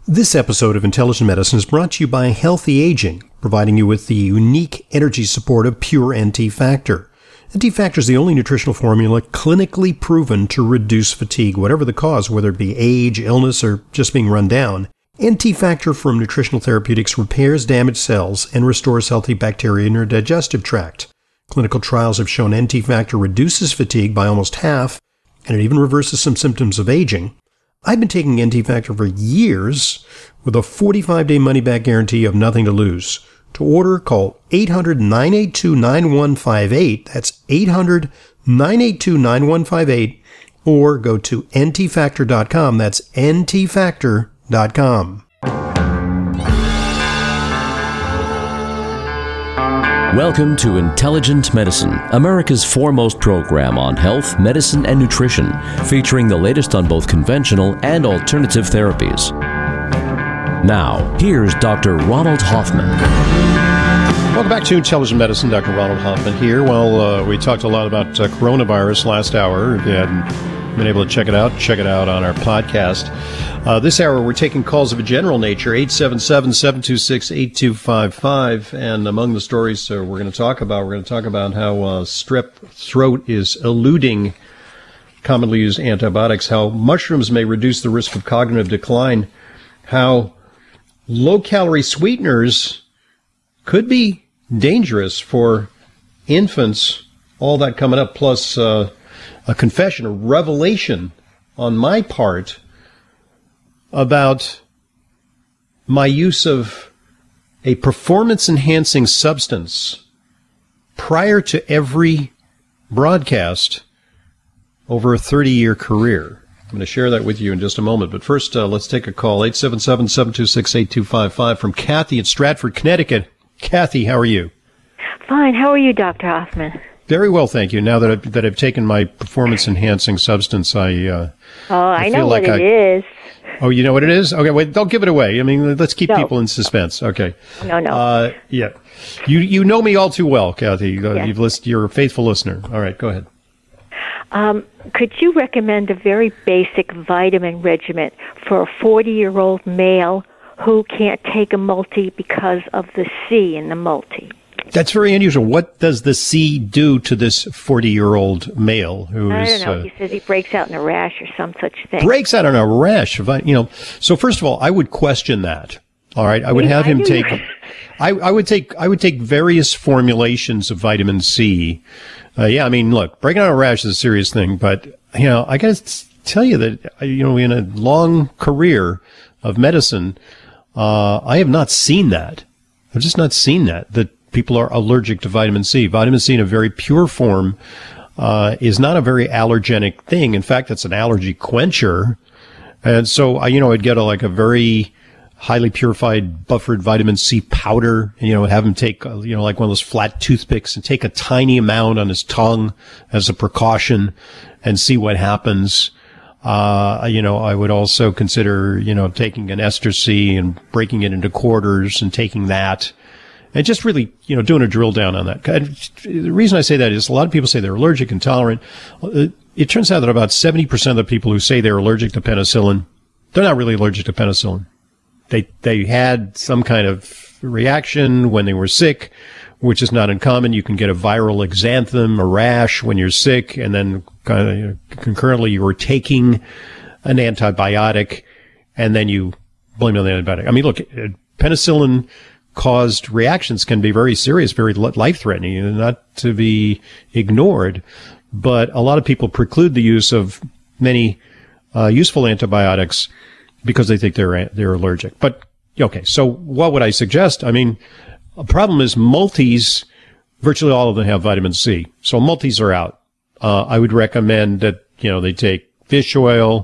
This episode of Intelligent Medicine is brought to you by Healthy Aging, providing you with the unique energy support of Pure NT Factor. NT Factor is the only nutritional formula clinically proven to reduce fatigue, whatever the cause, whether it be age, illness, or just being run down. NT Factor from Nutritional Therapeutics repairs damaged cells and restores healthy bacteria in your digestive tract. Clinical trials have shown NT Factor reduces fatigue by almost half, and it even reverses some symptoms of aging. I've been taking NT Factor for years with a 45-day money-back guarantee of nothing to lose. To order, call 800-982-9158. That's 800-982-9158. Or go to ntfactor.com. That's ntfactor.com. Welcome to Intelligent Medicine, America's foremost program on health, medicine, and nutrition, featuring the latest on both conventional and alternative therapies. Now, here's Dr. Ronald Hoffman. Welcome back to Intelligent Medicine. Dr. Ronald Hoffman here. Well, we talked a lot about coronavirus last hour. If you hadn't been able to check it out on our podcast. This hour, we're taking calls of a general nature, 877-726-8255. And among the stories we're going to talk about how strep throat is eluding commonly used antibiotics, how mushrooms may reduce the risk of cognitive decline, how low-calorie sweeteners could be dangerous for infants, all that coming up, plus a confession, a revelation on my part about my use of a performance-enhancing substance prior to every broadcast over a 30-year career. I'm going to share that with you in just a moment. But first, let's take a call, 877-726-8255 from Kathy in Stratford, Connecticut. Kathy, how are you? Fine. How are you, Dr. Hoffman? Very well, thank you. Now that I've taken my performance-enhancing substance, I know what it is. Oh, you know what it is? Okay, wait, don't give it away. I mean, let's keep people in suspense. Okay. No. Yeah. You know me all too well, Kathy. Yes. You're a faithful listener. All right, go ahead. Could you recommend a very basic vitamin regimen for a 40-year-old male who can't take a multi because of the C in the multi? That's very unusual. What does the C do to this 40-year-old male who I is... don't know. He says he breaks out in a rash or some such thing. Breaks out in a rash. So first of all, I would question that. All right. I would have him take... I would take various formulations of vitamin C. Look, breaking out a rash is a serious thing, but, I got to tell you that, in a long career of medicine, I have not seen that. I've just not seen that people are allergic to vitamin C. Vitamin C in a very pure form is not a very allergenic thing. In fact, it's an allergy quencher. And so, I'd get a very highly purified buffered vitamin C powder, have him take, like one of those flat toothpicks and take a tiny amount on his tongue as a precaution and see what happens. I would also consider, taking an ester C and breaking it into quarters and taking that. And just really, doing a drill down on that. The reason I say that is a lot of people say they're allergic, intolerant. It turns out that about 70% of the people who say they're allergic to penicillin, they're not really allergic to penicillin. They had some kind of reaction when they were sick, which is not uncommon. You can get a viral exanthem, a rash when you're sick, and then concurrently you were taking an antibiotic, and then you blame it on the antibiotic. I mean, look, penicillin caused reactions can be very serious, very life-threatening, and not to be ignored. But a lot of people preclude the use of many useful antibiotics because they think they're allergic. But okay, so what would I suggest? I mean, a problem is multis. Virtually all of them have vitamin C, so multis are out. I would recommend that they take fish oil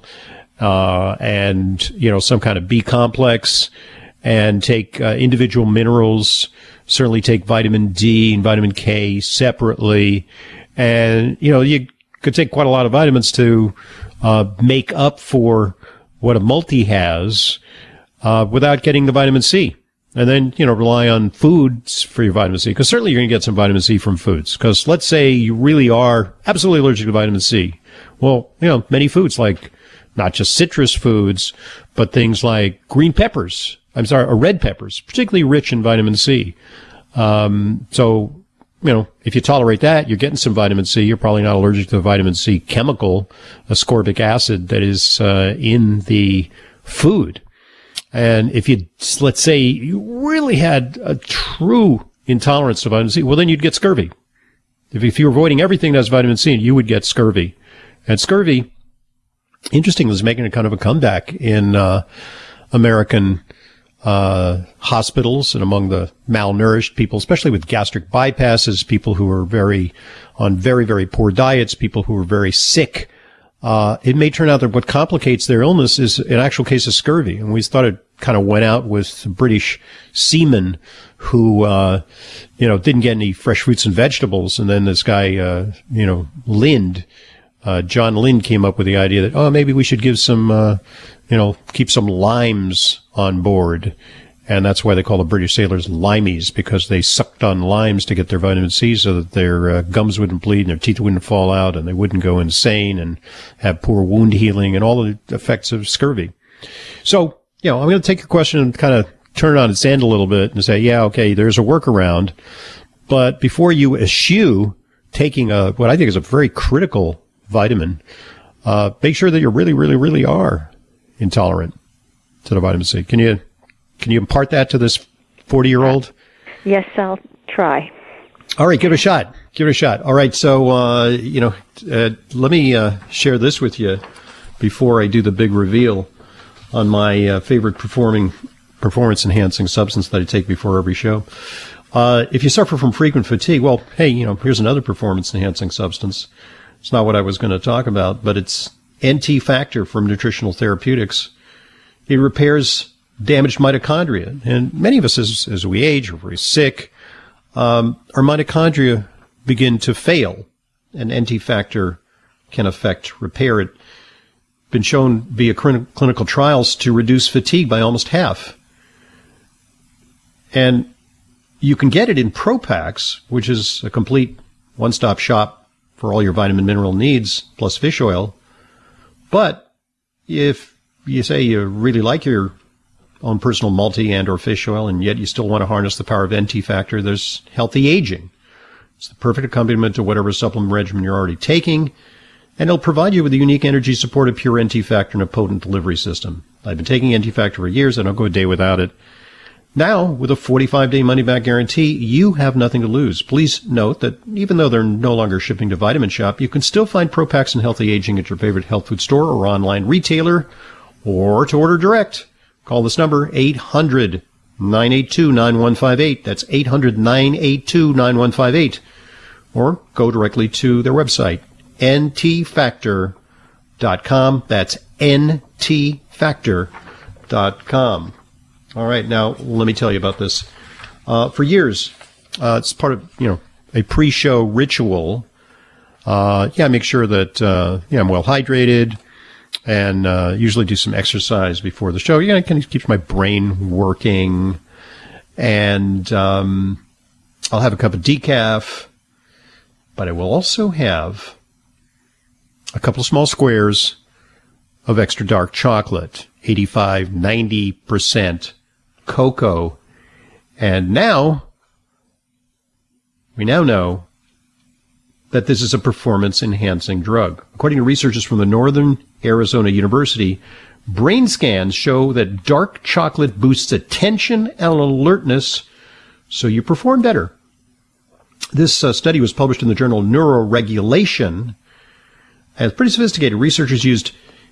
and some kind of B complex. And take individual minerals, certainly take vitamin D and vitamin K separately. And, you could take quite a lot of vitamins to make up for what a multi has without getting the vitamin C. And then, rely on foods for your vitamin C, because certainly you're going to get some vitamin C from foods. Because let's say you really are absolutely allergic to vitamin C. Well, many foods like not just citrus foods, but things like red peppers, particularly rich in vitamin C. So, if you tolerate that, you're getting some vitamin C. You're probably not allergic to the vitamin C chemical, ascorbic acid, that is in the food. And if you, let's say, you really had a true intolerance to vitamin C, well, then you'd get scurvy. If you're avoiding everything that has vitamin C, you would get scurvy. And scurvy, interestingly, is making a kind of a comeback in American hospitals and among the malnourished people, especially with gastric bypasses, people who are on very, very poor diets, people who are very sick. It may turn out that what complicates their illness is an actual case of scurvy. And we thought it kind of went out with British seamen who, didn't get any fresh fruits and vegetables. And then this guy, John Lind came up with the idea that, maybe we should give some, keep some limes on board. And that's why they call the British sailors limeys, because they sucked on limes to get their vitamin C so that their gums wouldn't bleed and their teeth wouldn't fall out and they wouldn't go insane and have poor wound healing and all the effects of scurvy. So, I'm going to take your question and kind of turn it on its end a little bit and say, okay, there's a workaround. But before you eschew taking what I think is a very critical vitamin, make sure that you really, really, really are intolerant to the vitamin C. Can you impart that to this 40-year-old? Yes, I'll try. All right, give it a shot. All right, so, let me share this with you before I do the big reveal on my favorite performance-enhancing substance that I take before every show. If you suffer from frequent fatigue, well, hey, here's another performance-enhancing substance. It's not what I was going to talk about, but it's NT Factor from Nutritional Therapeutics. It repairs damaged mitochondria. And many of us, as we age, are very sick. Our mitochondria begin to fail, and NT Factor can repair it. Been shown via clinical trials to reduce fatigue by almost half. And you can get it in Pro Packs, which is a complete one-stop shop for all your vitamin mineral needs, plus fish oil. But if you say you really like your own personal multi and or fish oil, and yet you still want to harness the power of NT Factor, there's Healthy Aging. It's the perfect accompaniment to whatever supplement regimen you're already taking, and it'll provide you with a unique energy support of pure NT Factor and a potent delivery system. I've been taking NT Factor for years. I don't go a day without it. Now, with a 45-day money-back guarantee, you have nothing to lose. Please note that even though they're no longer shipping to Vitamin Shop, you can still find Pro Packs and Healthy Aging at your favorite health food store or online retailer, or to order direct. Call this number, 800-982-9158. That's 800-982-9158. Or go directly to their website, ntfactor.com. That's ntfactor.com. All right, now let me tell you about this. For years, it's part of, a pre-show ritual. Make sure that, I'm well hydrated and usually do some exercise before the show. It kind of keeps my brain working. And I'll have a cup of decaf, but I will also have a couple of small squares of extra dark chocolate, 85, 90% cocoa. And we now know that this is a performance-enhancing drug. According to researchers from the Northern Arizona University, brain scans show that dark chocolate boosts attention and alertness, so you perform better. This study was published in the journal Neuroregulation. And it's pretty sophisticated. Researchers used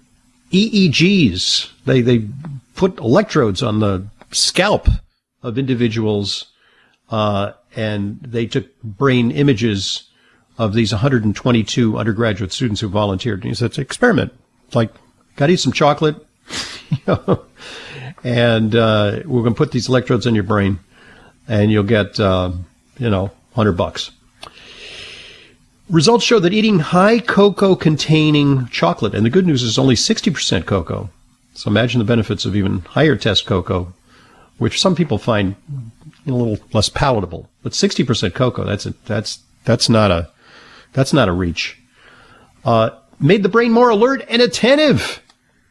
EEGs. They put electrodes on the scalp of individuals, and they took brain images of these 122 undergraduate students who volunteered. And he said, it's an experiment. It's like, got to eat some chocolate, and we're going to put these electrodes in your brain, and you'll get, $100. Results show that eating high cocoa-containing chocolate, and the good news is only 60% cocoa. So imagine the benefits of even higher test cocoa, which some people find a little less palatable. But 60% cocoa, that's not a reach. Made the brain more alert and attentive.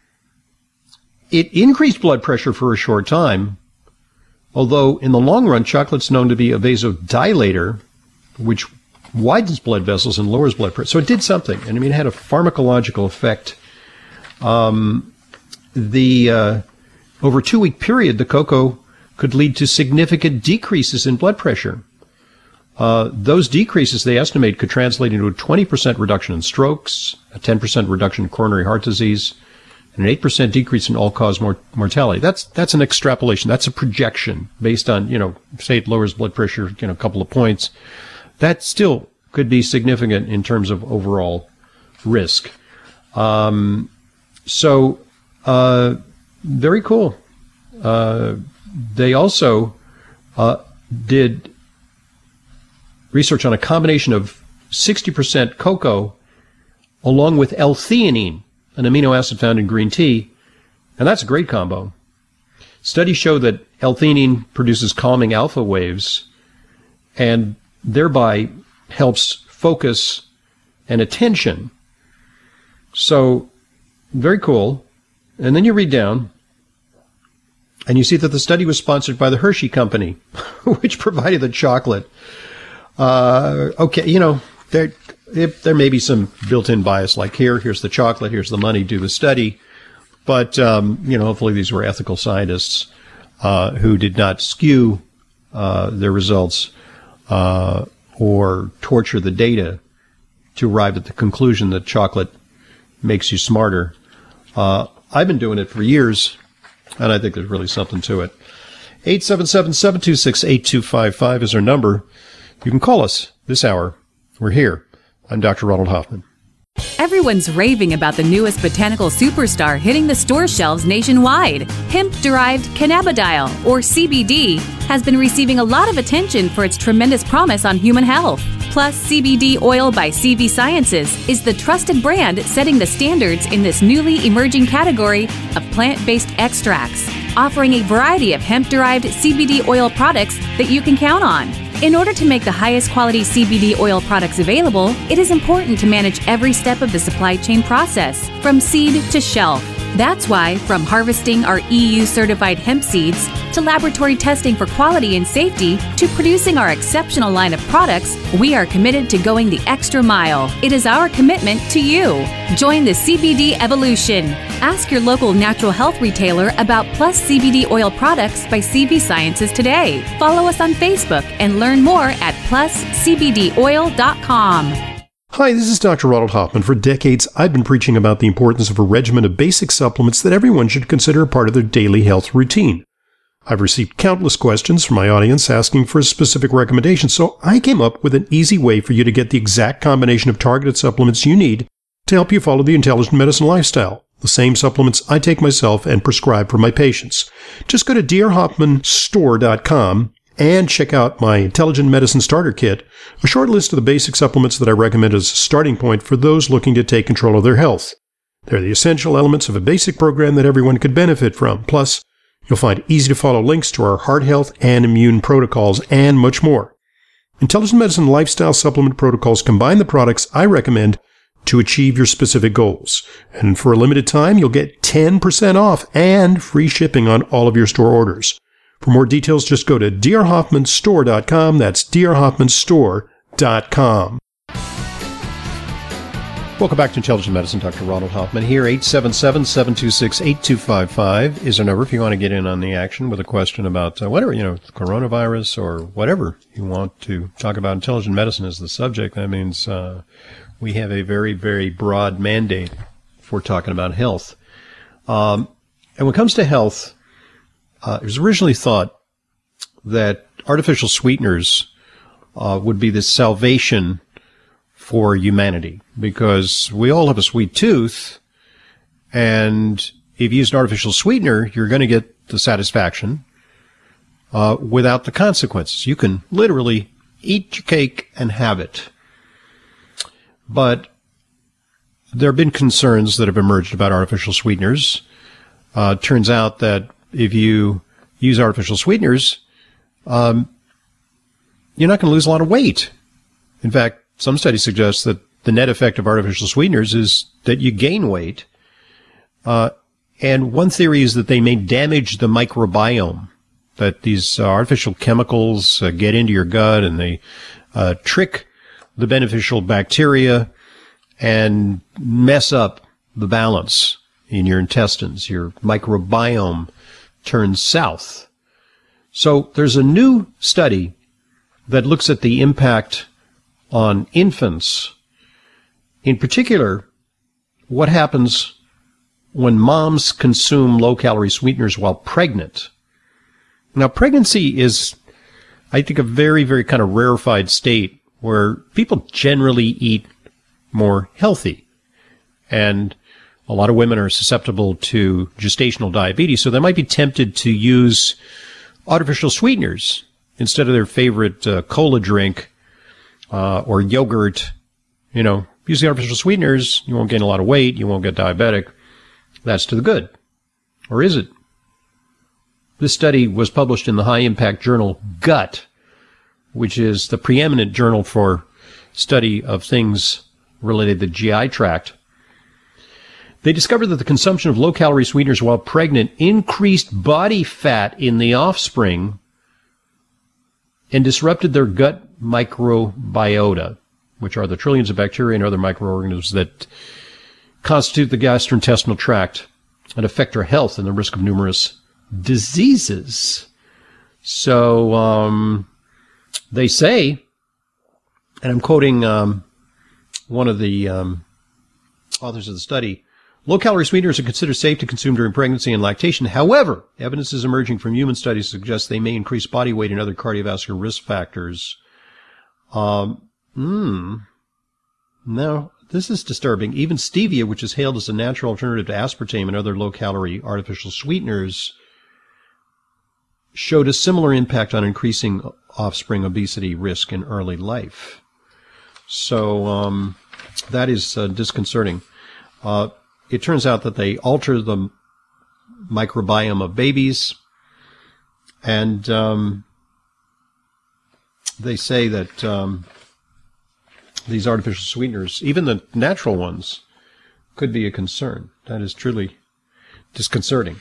it increased blood pressure for a short time, although in the long run, chocolate's known to be a vasodilator, which widens blood vessels and lowers blood pressure. So it did something. And I mean, it had a pharmacological effect. Over a 2-week period, the cocoa could lead to significant decreases in blood pressure. Those decreases, they estimate, could translate into a 20% reduction in strokes, a 10% reduction in coronary heart disease, and an 8% decrease in all-cause mortality. That's an extrapolation. That's a projection based on, say it lowers blood pressure, a couple of points. That still could be significant in terms of overall risk. Very cool. They also did research on a combination of 60% cocoa along with L-theanine, an amino acid found in green tea, and that's a great combo. Studies show that L-theanine produces calming alpha waves and thereby helps focus and attention. So, very cool. And then you read down, and you see that the study was sponsored by the Hershey Company, which provided the chocolate. There may be some built-in bias, like here's the chocolate, here's the money, do the study. But, hopefully these were ethical scientists who did not skew their results or torture the data to arrive at the conclusion that chocolate makes you smarter. I've been doing it for years, and I think there's really something to it. 877-726-8255 is our number. You can call us this hour. We're here. I'm Dr. Ronald Hoffman. Everyone's raving about the newest botanical superstar hitting the store shelves nationwide. Hemp-derived cannabidiol, or CBD, has been receiving a lot of attention for its tremendous promise on human health. Plus, CBD Oil by CV Sciences is the trusted brand setting the standards in this newly emerging category of plant-based extracts, offering a variety of hemp-derived CBD oil products that you can count on. In order to make the highest quality CBD oil products available, it is important to manage every step of the supply chain process, from seed to shelf. That's why, from harvesting our EU-certified hemp seeds, to laboratory testing for quality and safety, to producing our exceptional line of products, we are committed to going the extra mile. It is our commitment to you. Join the CBD evolution. Ask your local natural health retailer about Plus CBD oil products by CV Sciences today. Follow us on Facebook and learn more at pluscbdoil.com. Hi, this is Dr. Ronald Hoffman. For decades, I've been preaching about the importance of a regimen of basic supplements that everyone should consider a part of their daily health routine. I've received countless questions from my audience asking for a specific recommendation, so I came up with an easy way for you to get the exact combination of targeted supplements you need to help you follow the intelligent medicine lifestyle. The same supplements I take myself and prescribe for my patients. Just go to drhoffmanstore.com and check out my Intelligent Medicine Starter Kit, a short list of the basic supplements that I recommend as a starting point for those looking to take control of their health. They're the essential elements of a basic program that everyone could benefit from. Plus, you'll find easy-to-follow links to our heart health and immune protocols and much more. Intelligent Medicine Lifestyle Supplement Protocols combine the products I recommend to achieve your specific goals. And for a limited time, you'll get 10% off and free shipping on all of your store orders. For more details, just go to drhoffmanstore.com. That's drhoffmanstore.com. Welcome back to Intelligent Medicine. Dr. Ronald Hoffman here. 877-726-8255 is our number if you want to get in on the action with a question about whatever, coronavirus or whatever you want to talk about. Intelligent medicine is the subject. That means we have a very, very broad mandate for talking about health. And when it comes to health, it was originally thought that artificial sweeteners would be the salvation for humanity, because we all have a sweet tooth, and if you use an artificial sweetener, you're going to get the satisfaction without the consequences. You can literally eat your cake and have it. But there have been concerns that have emerged about artificial sweeteners. Turns out that if you use artificial sweeteners, you're not going to lose a lot of weight. In fact, some studies suggest that the net effect of artificial sweeteners is that you gain weight. And And one theory is that they may damage the microbiome, that these artificial chemicals get into your gut and they trick the beneficial bacteria and mess up the balance in your intestines. Your microbiome turns south. So there's a new study that looks at the impact on infants. In particular, what happens when moms consume low-calorie sweeteners while pregnant. Now, pregnancy is, I think, a very, very kind of rarefied state where people generally eat more healthy. And a lot of women are susceptible to gestational diabetes, so they might be tempted to use artificial sweeteners instead of their favorite cola drink or yogurt. You know, using artificial sweeteners, you won't gain a lot of weight, you won't get diabetic. That's to the good. Or is it? This study was published in the high-impact journal Gut, which is the preeminent journal for study of things related to the GI tract. They discovered that the consumption of low-calorie sweeteners while pregnant increased body fat in the offspring and disrupted their gut microbiota, which are the trillions of bacteria and other microorganisms that constitute the gastrointestinal tract and affect our health and the risk of numerous diseases. So they say, and I'm quoting one of the authors of the study, low-calorie sweeteners are considered safe to consume during pregnancy and lactation. However, evidence is emerging from human studies to suggest they may increase body weight and other cardiovascular risk factors. Now, this is disturbing. Even stevia, which is hailed as a natural alternative to aspartame and other low-calorie artificial sweeteners, showed a similar impact on increasing offspring obesity risk in early life. So that is disconcerting. It turns out that they alter the microbiome of babies, and they say that these artificial sweeteners, even the natural ones, could be a concern. That is truly disconcerting.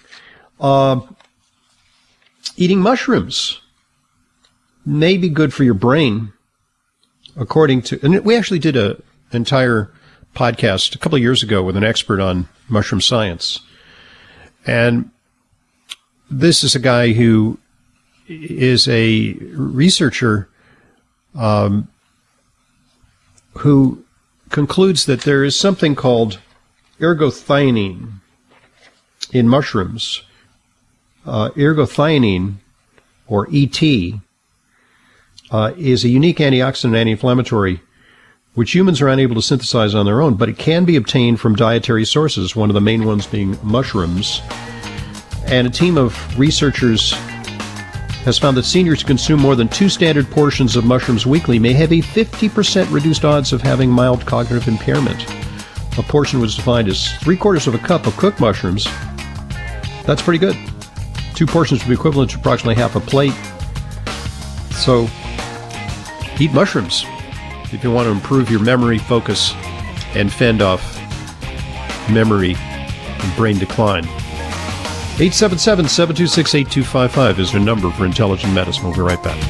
Eating mushrooms may be good for your brain, according to, and we actually did an entire podcast a couple of years ago with an expert on mushroom science. And this is a guy who is a researcher who concludes that there is something called ergothioneine in mushrooms. Ergothioneine, or ET, is a unique antioxidant and anti-inflammatory which humans are unable to synthesize on their own, but it can be obtained from dietary sources, one of the main ones being mushrooms. And a team of researchers has found that seniors who consume more than 2 standard portions of mushrooms weekly may have a 50% reduced odds of having mild cognitive impairment. A portion was defined as 3/4 of a cup of cooked mushrooms. That's pretty good. 2 portions would be equivalent to approximately half a plate. So, eat mushrooms if you want to improve your memory, focus, and fend off memory and brain decline. 877-726-8255 is your number for Intelligent Medicine. We'll be right back.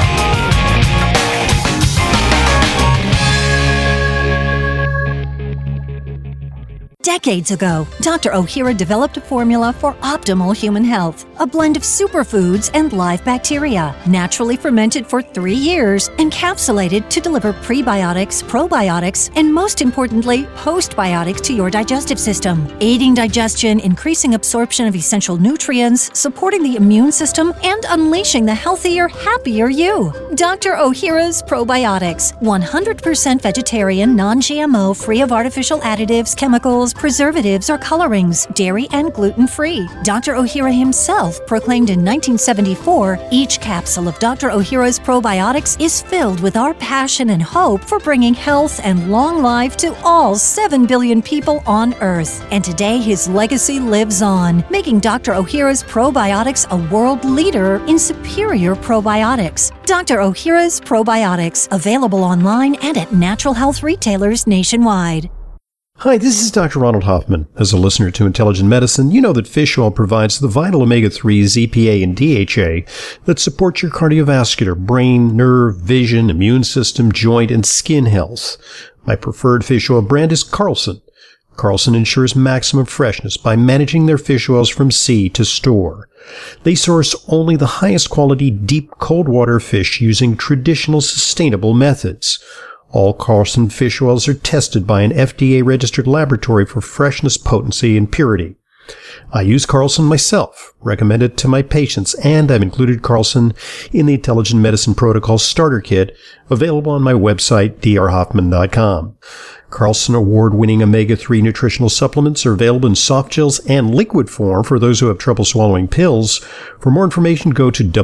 Decades ago, Dr. Ohhira developed a formula for optimal human health, a blend of superfoods and live bacteria, naturally fermented for 3 years, encapsulated to deliver prebiotics, probiotics, and most importantly, postbiotics to your digestive system, aiding digestion, increasing absorption of essential nutrients, supporting the immune system, and unleashing the healthier, happier you. Dr. Ohhira's Probiotics, 100% vegetarian, non-GMO, free of artificial additives, chemicals, preservatives, or colorings, dairy and gluten-free. Dr. Ohhira himself proclaimed in 1974, each capsule of Dr. Ohhira's Probiotics is filled with our passion and hope for bringing health and long life to all 7 billion people on Earth. And today his legacy lives on, making Dr. Ohhira's Probiotics a world leader in superior probiotics. Dr. Ohhira's Probiotics, available online and at natural health retailers nationwide. Hi, this is Dr. Ronald Hoffman. As a listener to Intelligent Medicine, you know that fish oil provides the vital omega-3s, EPA, and DHA that support your cardiovascular, brain, nerve, vision, immune system, joint, and skin health. My preferred fish oil brand is Carlson. Carlson ensures maximum freshness by managing their fish oils from sea to store. They source only the highest quality deep cold water fish using traditional sustainable methods. All Carlson fish oils are tested by an FDA-registered laboratory for freshness, potency, and purity. I use Carlson myself, recommend it to my patients, and I've included Carlson in the Intelligent Medicine Protocol Starter Kit, available on my website, drhoffman.com. Carlson award-winning omega-3 nutritional supplements are available in soft gels and liquid form for those who have trouble swallowing pills. For more information, go to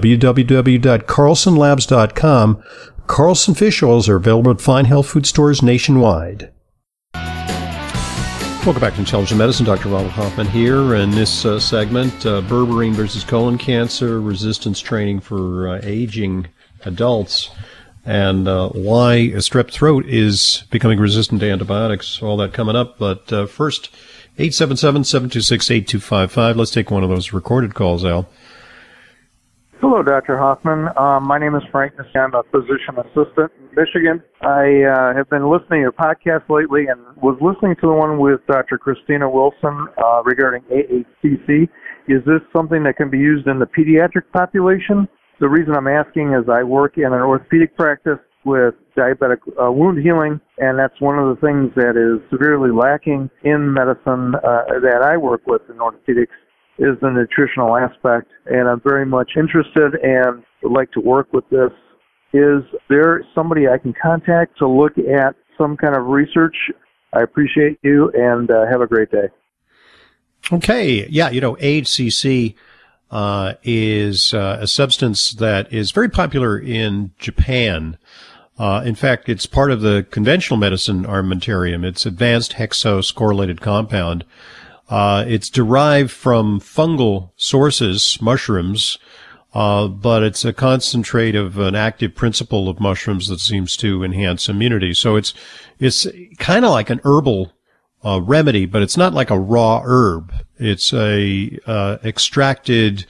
www.carlsonlabs.com. Carlson fish oils are available at fine health food stores nationwide. Welcome back to Intelligent Medicine. Dr. Ronald Hoffman here. In this segment, berberine versus colon cancer, resistance training for aging adults, and why strep throat is becoming resistant to antibiotics. All that coming up. But first, 877-726-8255. Let's take one of those recorded calls, Al. Hello, Dr. Hoffman. My name is Frank Nissi. I'm a physician assistant in Michigan. I have been listening to your podcast lately and was listening to the one with Dr. Christina Wilson regarding AHCC. Is this something that can be used in the pediatric population? The reason I'm asking is I work in an orthopedic practice with diabetic wound healing, and that's one of the things that is severely lacking in medicine that I work with in orthopedics, is the nutritional aspect, and I'm very much interested and would like to work with this. Is there somebody I can contact to look at some kind of research? I appreciate you, and have a great day. Okay. Yeah, AHCC is a substance that is very popular in Japan. In fact, it's part of the conventional medicine armamentarium. It's advanced hexose-correlated compound. It's derived from fungal sources, mushrooms, but it's a concentrate of an active principle of mushrooms that seems to enhance immunity. So it's kind of like an herbal remedy, but it's not like a raw herb. It's a extracted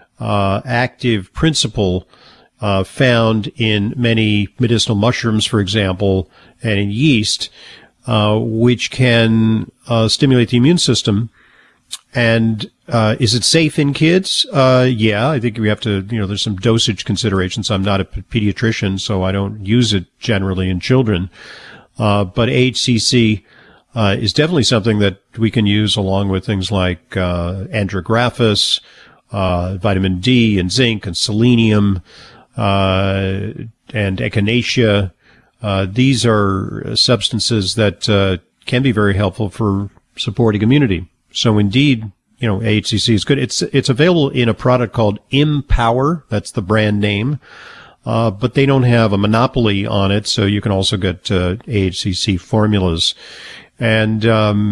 active principle found in many medicinal mushrooms, for example, and in yeast, which can stimulate the immune system. And is it safe in kids? Yeah, I think we have to, there's some dosage considerations. I'm not a pediatrician, so I don't use it generally in children. But AHCC is definitely something that we can use along with things like andrographis, vitamin D and zinc and selenium, and echinacea. These are substances that can be very helpful for supporting immunity. So indeed, AHCC is good. It's available in a product called Empower. That's the brand name. But they don't have a monopoly on it, so you can also get AHCC formulas. And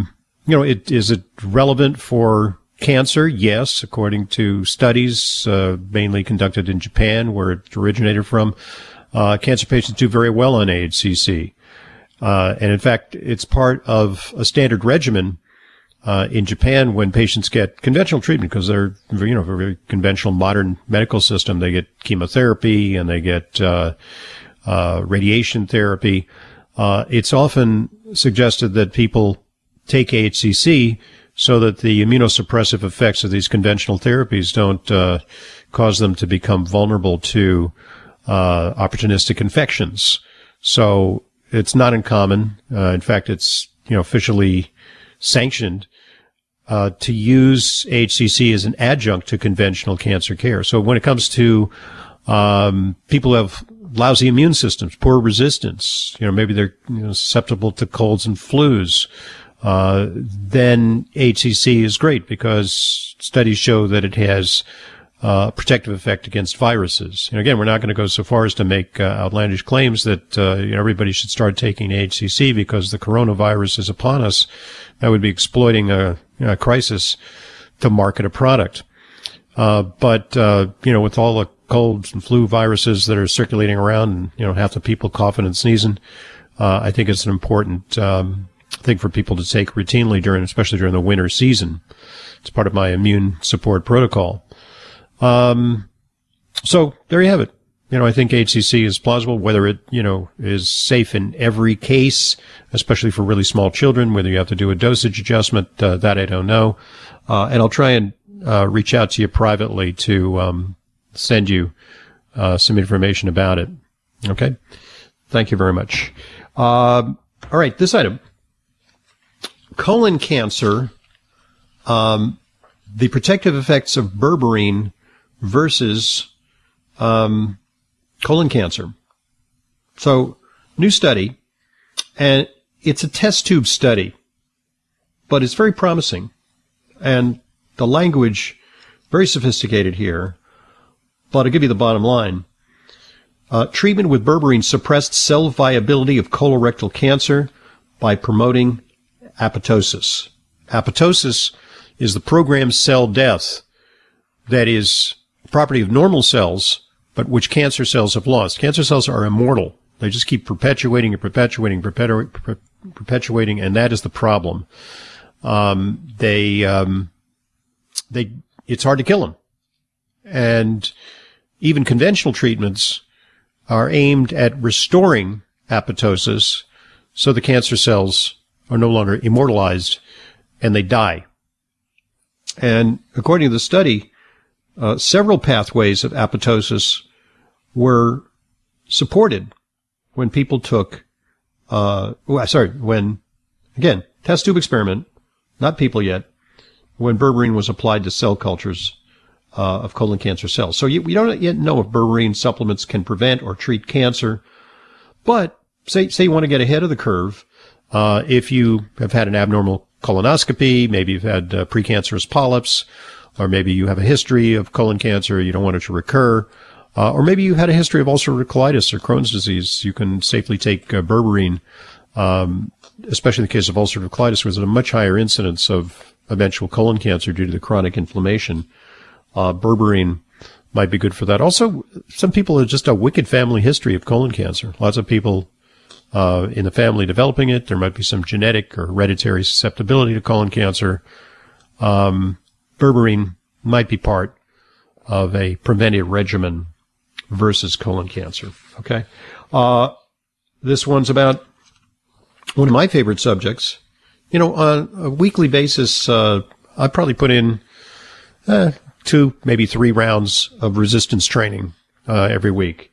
is it relevant for cancer? Yes, according to studies mainly conducted in Japan, where it originated from. Cancer patients do very well on AHCC. And in fact, it's part of a standard regimen in Japan when patients get conventional treatment, because they're, very conventional modern medical system. They get chemotherapy and they get radiation therapy. It's often suggested that people take AHCC so that the immunosuppressive effects of these conventional therapies don't cause them to become vulnerable to opportunistic infections. So it's not uncommon. In fact, it's officially sanctioned to use AHCC as an adjunct to conventional cancer care. So when it comes to people who have lousy immune systems, poor resistance, maybe they're susceptible to colds and flus, then AHCC is great because studies show that it has protective effect against viruses. Again, we're not going to go so far as to make outlandish claims that everybody should start taking AHCC because the coronavirus is upon us. That would be exploiting a crisis to market a product. But with all the colds and flu viruses that are circulating around, and half the people coughing and sneezing, I think it's an important thing for people to take routinely especially during the winter season. It's part of my immune support protocol. So there you have it. I think HCC is plausible. Whether it, is safe in every case, especially for really small children, whether you have to do a dosage adjustment, that I don't know. And I'll try and reach out to you privately to send you some information about it. Okay? Thank you very much. All right, this item. Colon cancer, the protective effects of berberine versus colon cancer. So, new study, and it's a test tube study, but it's very promising. And the language, very sophisticated here, but I'll give you the bottom line. Treatment with berberine suppressed cell viability of colorectal cancer by promoting apoptosis. Apoptosis is the programmed cell death that is property of normal cells, but which cancer cells have lost. Cancer cells are immortal. They just keep perpetuating and perpetuating, and that is the problem. It's hard to kill them. And even conventional treatments are aimed at restoring apoptosis so the cancer cells are no longer immortalized and they die. And according to the study, several pathways of apoptosis were supported when people took, again, test tube experiment, not people yet, when berberine was applied to cell cultures of colon cancer cells. So we don't yet know if berberine supplements can prevent or treat cancer, but say you want to get ahead of the curve, if you have had an abnormal colonoscopy, maybe you've had precancerous polyps, or maybe you have a history of colon cancer, you don't want it to recur, or maybe you had a history of ulcerative colitis or Crohn's disease, you can safely take berberine, especially in the case of ulcerative colitis, where there's a much higher incidence of eventual colon cancer due to the chronic inflammation. Berberine might be good for that. Also, some people have just a wicked family history of colon cancer. Lots of people in the family developing it. There might be some genetic or hereditary susceptibility to colon cancer. Berberine might be part of a preventive regimen versus colon cancer. Okay. This one's about one of my favorite subjects. On a weekly basis, I probably put in 2, maybe 3 rounds of resistance training every week.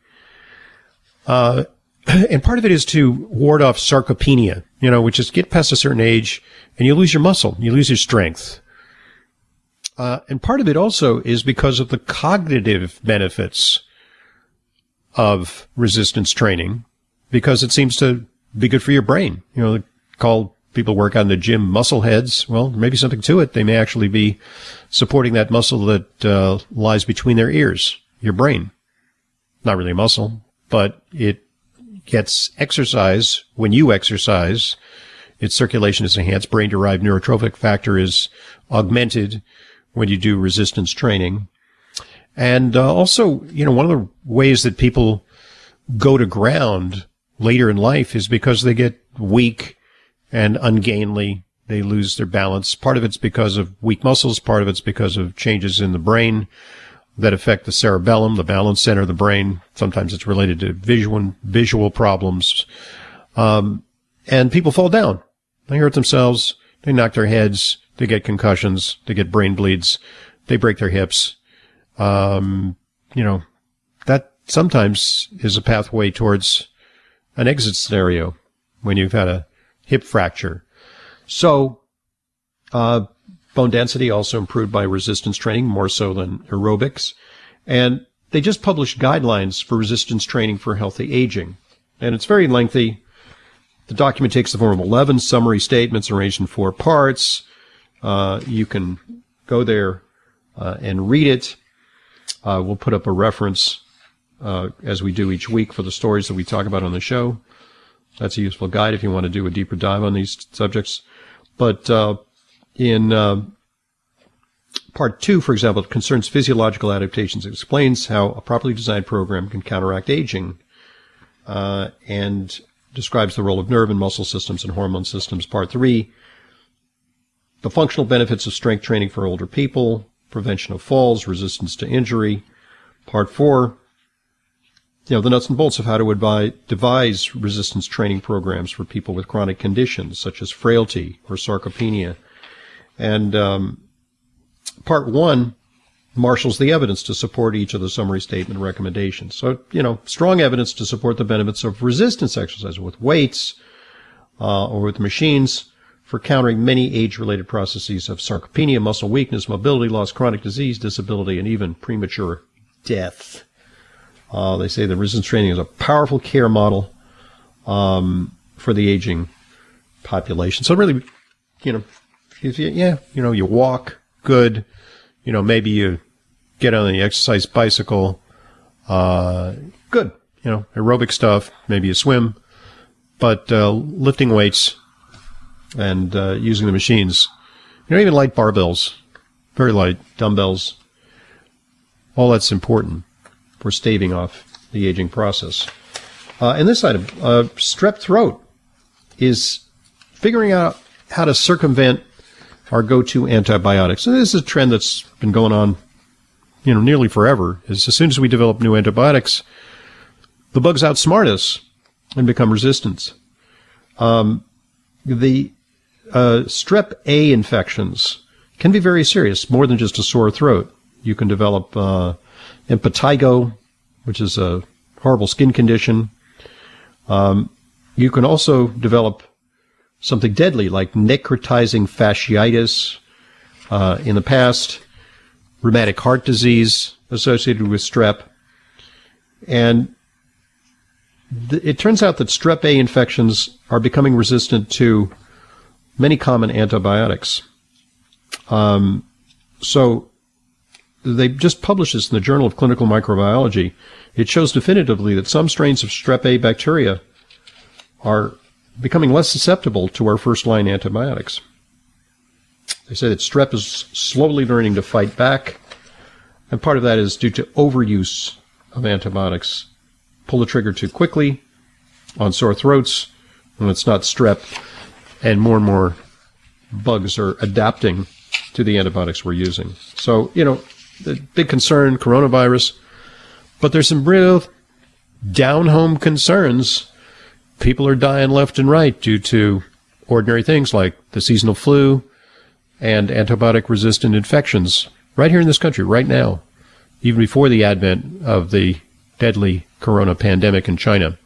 And part of it is to ward off sarcopenia, which is get past a certain age and you lose your muscle, you lose your strength. And part of it also is because of the cognitive benefits of resistance training, because it seems to be good for your brain. They call people work out in the gym muscle heads. Well, maybe something to it. They may actually be supporting that muscle that lies between their ears, your brain. Not really a muscle, but it gets exercise. When you exercise, its circulation is enhanced. Brain-derived neurotrophic factor is augmented when you do resistance training. And also, one of the ways that people go to ground later in life is because they get weak and ungainly. They lose their balance. Part of it's because of weak muscles. Part of it's because of changes in the brain that affect the cerebellum, the balance center of the brain. Sometimes it's related to visual problems. And people fall down. They hurt themselves. They knock their heads. They get concussions. They get brain bleeds. They break their hips. That sometimes is a pathway towards an exit scenario when you've had a hip fracture. So, bone density also improved by resistance training, more so than aerobics. And they just published guidelines for resistance training for healthy aging. And it's very lengthy. The document takes the form of 11 summary statements arranged in 4 parts. You can go there and read it. We'll put up a reference as we do each week for the stories that we talk about on the show. That's a useful guide if you want to do a deeper dive on these subjects. But in Part 2, for example, it concerns physiological adaptations. It explains how a properly designed program can counteract aging. And describes the role of nerve and muscle systems and hormone systems. Part 3, the functional benefits of strength training for older people, prevention of falls, resistance to injury. Part 4, the nuts and bolts of how to devise resistance training programs for people with chronic conditions such as frailty or sarcopenia. And Part 1 marshals the evidence to support each of the summary statement recommendations. So, strong evidence to support the benefits of resistance exercise with weights or with machines for countering many age-related processes of sarcopenia, muscle weakness, mobility loss, chronic disease, disability, and even premature death. They say that resistance training is a powerful care model for the aging population. So really, you walk, good. Maybe you get on the exercise bicycle, good. Aerobic stuff, maybe you swim, but lifting weights and using the machines, even light barbells, very light dumbbells, all that's important for staving off the aging process. And this item, strep throat, is figuring out how to circumvent our go-to antibiotics. So this is a trend that's been going on, nearly forever. Is as soon as we develop new antibiotics, the bugs outsmart us and become resistant. The strep A infections can be very serious, more than just a sore throat. You can develop impetigo, which is a horrible skin condition. You can also develop something deadly like necrotizing fasciitis in the past, rheumatic heart disease associated with strep. And it turns out that strep A infections are becoming resistant to many common antibiotics. So they just published this in the Journal of Clinical Microbiology. It shows definitively that some strains of strep A bacteria are becoming less susceptible to our first-line antibiotics. They say that strep is slowly learning to fight back, and part of that is due to overuse of antibiotics. Pull the trigger too quickly on sore throats when it's not strep, and more bugs are adapting to the antibiotics we're using. So, the big concern, coronavirus, but there's some real down-home concerns. People are dying left and right due to ordinary things like the seasonal flu and antibiotic-resistant infections right here in this country, right now, even before the advent of the deadly corona pandemic in China.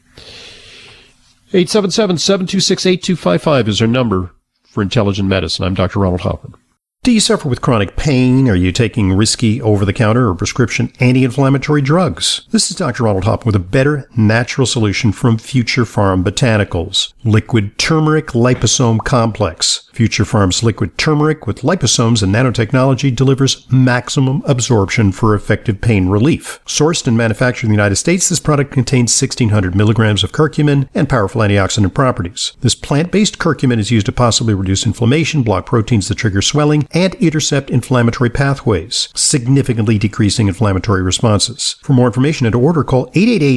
877-726-8255 is our number for Intelligent Medicine. I'm Dr. Ronald Hoffman. Do you suffer with chronic pain? Are you taking risky over-the-counter or prescription anti-inflammatory drugs? This is Dr. Ronald Hoffman with a better natural solution from Future Pharm Botanicals. Liquid Turmeric Liposome Complex. Future Pharm's liquid turmeric with liposomes and nanotechnology delivers maximum absorption for effective pain relief. Sourced and manufactured in the United States, this product contains 1,600 milligrams of curcumin and powerful antioxidant properties. This plant-based curcumin is used to possibly reduce inflammation, block proteins that trigger swelling, and intercept inflammatory pathways, significantly decreasing inflammatory responses. For more information and to order, call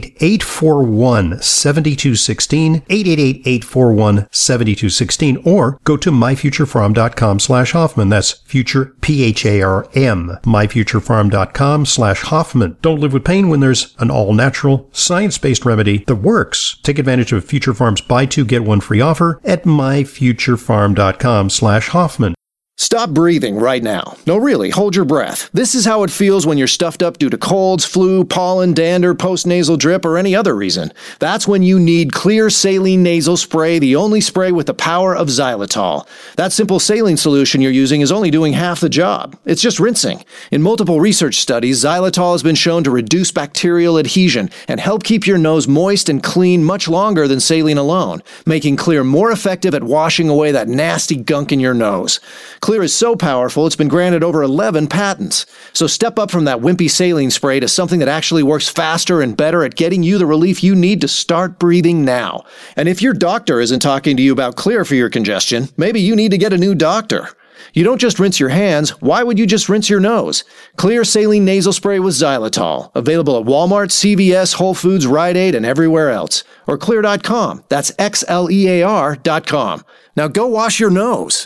888-841-7216, 888-841-7216, or go to myfuturepharm.com/Hoffman. That's future, P-H-A-R-M, myfuturepharm.com/Hoffman. Don't live with pain when there's an all-natural, science-based remedy that works. Take advantage of Future Pharm's buy two, get one free offer at myfuturepharm.com/Hoffman. Stop breathing right now. No, really, hold your breath. This is how it feels when you're stuffed up due to colds, flu, pollen, dander, postnasal drip, or any other reason. That's when you need Clear Saline Nasal Spray, the only spray with the power of xylitol. That simple saline solution you're using is only doing half the job. It's just rinsing. In multiple research studies, xylitol has been shown to reduce bacterial adhesion and help keep your nose moist and clean much longer than saline alone, making Clear more effective at washing away that nasty gunk in your nose. Clear is so powerful, it's been granted over 11 patents. So step up from that wimpy saline spray to something that actually works faster and better at getting you the relief you need to start breathing now. And if your doctor isn't talking to you about Clear for your congestion, maybe you need to get a new doctor. You don't just rinse your hands. Why would you just rinse your nose? Clear saline nasal spray with xylitol. Available at Walmart, CVS, Whole Foods, Rite Aid, and everywhere else. Or Xlear.com. That's XLEAR.com. Now go wash your nose.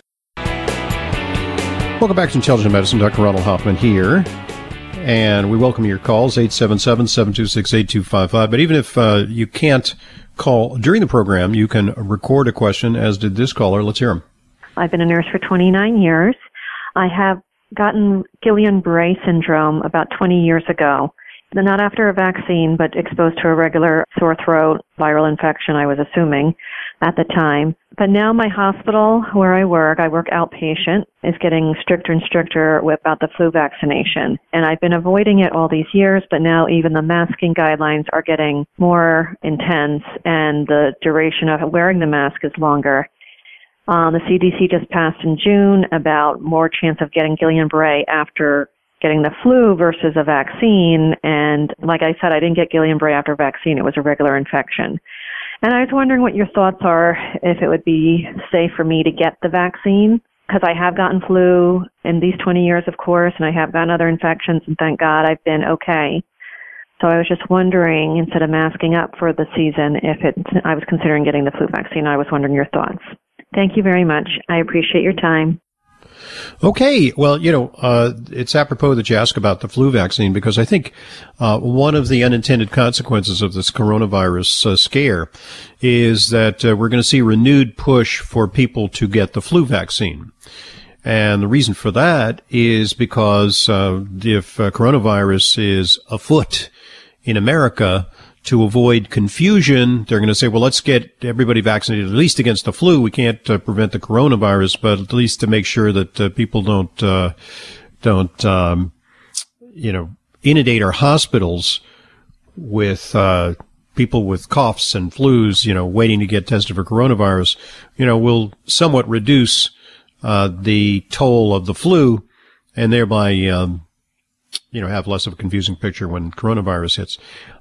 Welcome back to Intelligent Medicine. Dr. Ronald Hoffman here. And we welcome your calls, 877-726-8255. But even if you can't call during the program, you can record a question, as did this caller. Let's hear him. I've been a nurse for 29 years. I have gotten Guillain-Barré syndrome about 20 years ago. Not after a vaccine, but exposed to a regular sore throat viral infection, I was assuming at the time. But now my hospital where I work outpatient, is getting stricter and stricter about the flu vaccination. And I've been avoiding it all these years, but now even the masking guidelines are getting more intense and the duration of wearing the mask is longer. The CDC just passed in June about more chance of getting Guillain-Barré after getting the flu versus a vaccine. And like I said, I didn't get Guillain-Barré after a vaccine. It was a regular infection. And I was wondering what your thoughts are, if it would be safe for me to get the vaccine, because I have gotten flu in these 20 years, of course, and I have gotten other infections, and thank God I've been okay. So I was just wondering, instead of masking up for the season, I was considering getting the flu vaccine. I was wondering your thoughts. Thank you very much. I appreciate your time. Okay. Well, it's apropos that you ask about the flu vaccine, because I think one of the unintended consequences of this coronavirus scare is that we're going to see a renewed push for people to get the flu vaccine. And the reason for that is because if coronavirus is afoot in America, to avoid confusion, they're going to say, well, let's get everybody vaccinated, at least against the flu. We can't prevent the coronavirus, but at least to make sure that people don't inundate our hospitals with people with coughs and flus, waiting to get tested for coronavirus, will somewhat reduce the toll of the flu and thereby, have less of a confusing picture when coronavirus hits.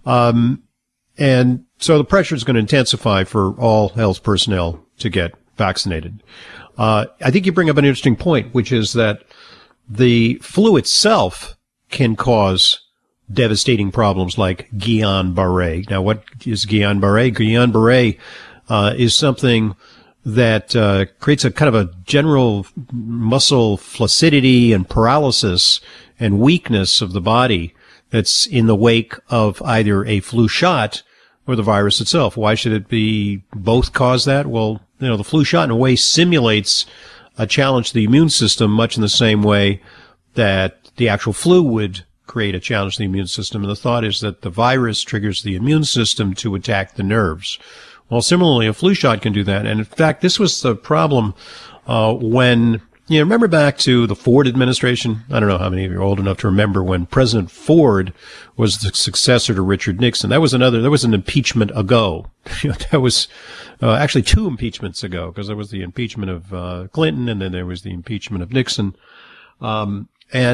And so the pressure is going to intensify for all health personnel to get vaccinated. I think you bring up an interesting point, which is that the flu itself can cause devastating problems like Guillain-Barré. Now, what is Guillain-Barré? Guillain-Barré is something that creates a kind of a general muscle flaccidity and paralysis and weakness of the body that's in the wake of either a flu shot or the virus itself. Why should it be both cause that? Well, the flu shot in a way simulates a challenge to the immune system, much in the same way that the actual flu would create a challenge to the immune system. And the thought is that the virus triggers the immune system to attack the nerves. Well, similarly, a flu shot can do that. And in fact, this was the problem when remember back to the Ford administration? I don't know how many of you are old enough to remember when President Ford was the successor to Richard Nixon. There was an impeachment ago. That was actually two impeachments ago, because there was the impeachment of Clinton and then there was the impeachment of Nixon. So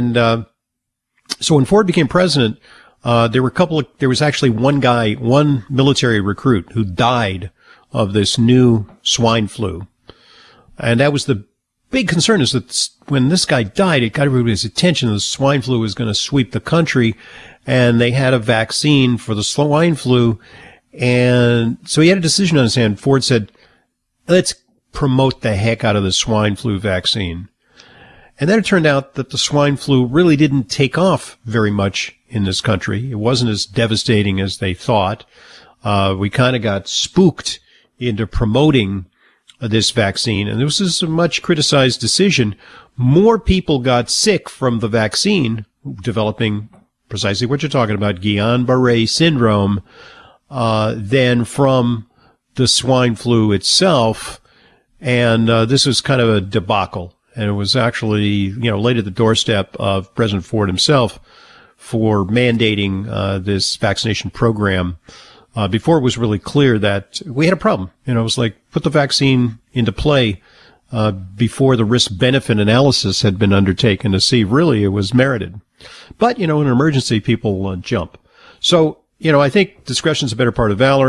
when Ford became president, there was actually one military recruit who died of this new swine flu. And that was the big concern, is that when this guy died, it got everybody's attention. The swine flu was going to sweep the country, and they had a vaccine for the swine flu. And so he had a decision on his hand. Ford said, let's promote the heck out of the swine flu vaccine. And then it turned out that the swine flu really didn't take off very much in this country. It wasn't as devastating as they thought. We kind of got spooked into promoting this vaccine, and this is a much criticized decision. More people got sick from the vaccine, developing precisely what you're talking about, Guillain-Barré syndrome, than from the swine flu itself. And this was kind of a debacle. And it was actually, laid at the doorstep of President Ford himself for mandating this vaccination program. Before it was really clear that we had a problem. It was like, put the vaccine into play before the risk-benefit analysis had been undertaken to see really it was merited. But, in an emergency, people jump. So, I think discretion's a better part of valor.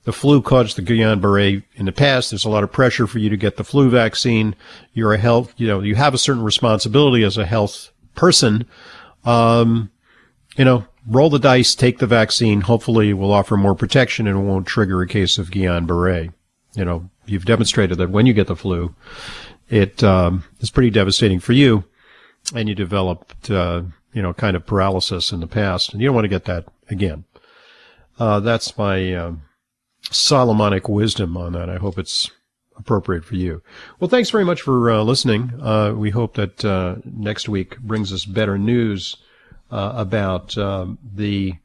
the flu caused the Guillain-Barré in the past. There's a lot of pressure for you to get the flu vaccine. You're you have a certain responsibility as a health person. Roll the dice, take the vaccine. Hopefully it will offer more protection and it won't trigger a case of Guillain-Barré. You've demonstrated that when you get the flu, it is pretty devastating for you, and you developed, kind of paralysis in the past, and you don't want to get that again. That's my Solomonic wisdom on that. I hope it's appropriate for you. Well, thanks very much for listening. We hope that next week brings us better news about the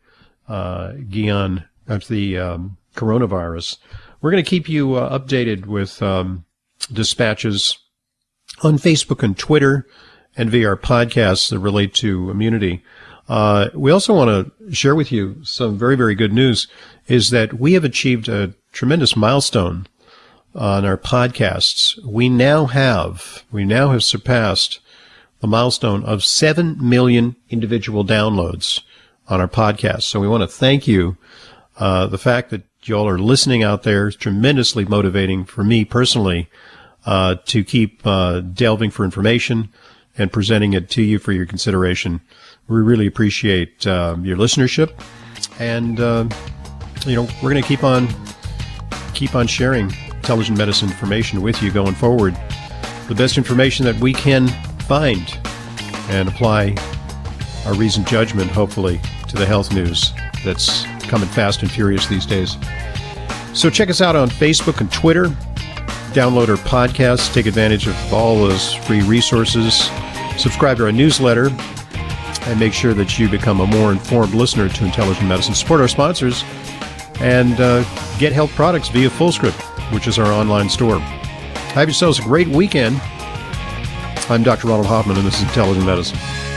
coronavirus. We're going to keep you updated with dispatches on Facebook and Twitter and via our podcasts that relate to immunity. We also want to share with you some very, very good news, is that we have achieved a tremendous milestone on our podcasts. We now have surpassed the milestone of 7 million individual downloads on our podcast. So we want to thank you. The fact that y'all are listening out there is tremendously motivating for me personally to keep delving for information and presenting it to you for your consideration. We really appreciate your listenership, and we're going to keep on sharing intelligent medicine information with you going forward. The best information that we can find, and apply our reasoned judgment, hopefully, to the health news that's coming fast and furious these days. So check us out on Facebook and Twitter. Download our podcast. Take advantage of all those free resources. Subscribe to our newsletter, and make sure that you become a more informed listener to Intelligent Medicine. Support our sponsors, and get health products via Fullscript, which is our online store. Have yourselves a great weekend. I'm Dr. Ronald Hoffman, and this is Intelligent Medicine.